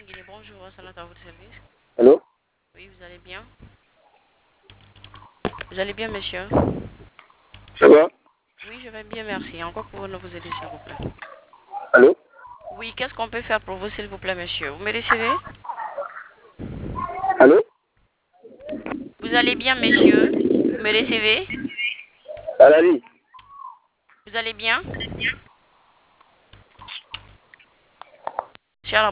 Guinée, bonjour, salut à votre service. Allô? Oui, vous allez bien? Vous allez bien, monsieur? Ça va? Oui, je vais bien, merci. En quoi pouvons-nous vous aider, s'il vous plaît? Allô? Oui, qu'est-ce qu'on peut faire pour vous, s'il vous plaît, monsieur? Vous me recevez? Allô? Vous allez bien, monsieur? Vous me recevez? À la vie. Vous allez bien? Cher